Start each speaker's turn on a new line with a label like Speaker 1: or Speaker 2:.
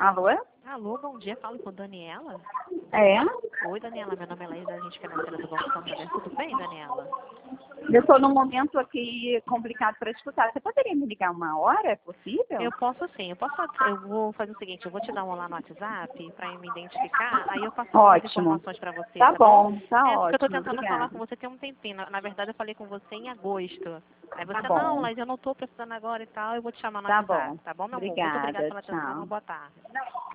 Speaker 1: Alô?
Speaker 2: Alô, bom dia. Falo com Daniela.
Speaker 1: É?
Speaker 2: Oi, Daniela. Meu nome é Laís, da agente financeira do Banco Santander. Tudo bem, Daniela?
Speaker 1: Eu estou num momento aqui complicado para escutar. Você poderia me ligar uma hora? É possível?
Speaker 2: Eu posso sim. Eu vou fazer o seguinte, eu vou te dar um olá no WhatsApp para me identificar, aí eu passo algumas
Speaker 1: Ótimo.
Speaker 2: informações para você,
Speaker 1: Tá
Speaker 2: tá bom?
Speaker 1: bom, tá
Speaker 2: É, porque eu tô
Speaker 1: ótimo.
Speaker 2: tentando falar
Speaker 1: Obrigada.
Speaker 2: com você tem um tempinho. Na verdade, eu falei com você em agosto. Aí
Speaker 1: Tá
Speaker 2: você, não,
Speaker 1: bom,
Speaker 2: Laís, eu não tô precisando agora e tal, eu vou te chamar no
Speaker 1: tá
Speaker 2: WhatsApp,
Speaker 1: bom.
Speaker 2: tá bom, meu amor? Muito obrigada
Speaker 1: Obrigada,
Speaker 2: pela atenção, uma
Speaker 1: tchau.
Speaker 2: boa tarde.